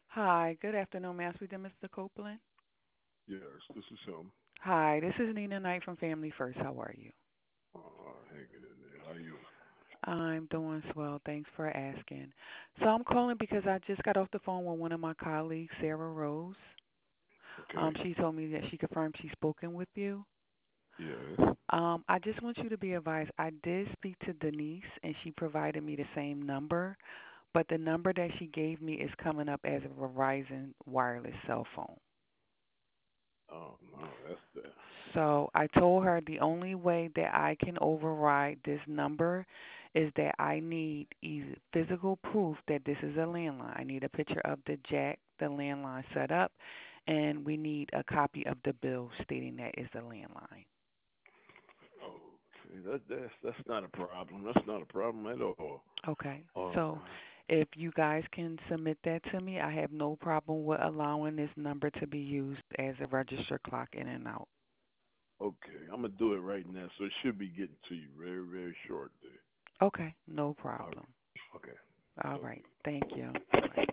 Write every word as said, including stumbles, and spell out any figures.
Hi, good afternoon, May I speak to mister Copeland? Yes, this is him. Hi, this is Nina Knight from Family First. How are you? Uh, hanging in there. How you? I'm doing swell. Thanks for asking. So I'm calling because I just got off the phone with one of my colleagues, Sarah Rose. Um, Okay. she told me that she confirmed she's spoken with you. Yes. Um, I just want you to be advised. I did speak to Denise, and she provided me the same number, but the number that she gave me is coming up as a Verizon wireless cell phone. Oh no, that's the. So I told her the only way that I can override this number is that I need either physical proof that this is a landline. I need a picture of the jack, the landline set up, and we need a copy of the bill stating that it's a landline. Okay, that that's that's not a problem. That's not a problem at all. Okay. Uh, So if you guys can submit that to me, I have no problem with allowing this number to be used as a register clock in and out. okay, I'm gonna do it right now, so it should be getting to you very very shortly. Okay, no All problem. right. Okay. All Talk to right. you. Thank you.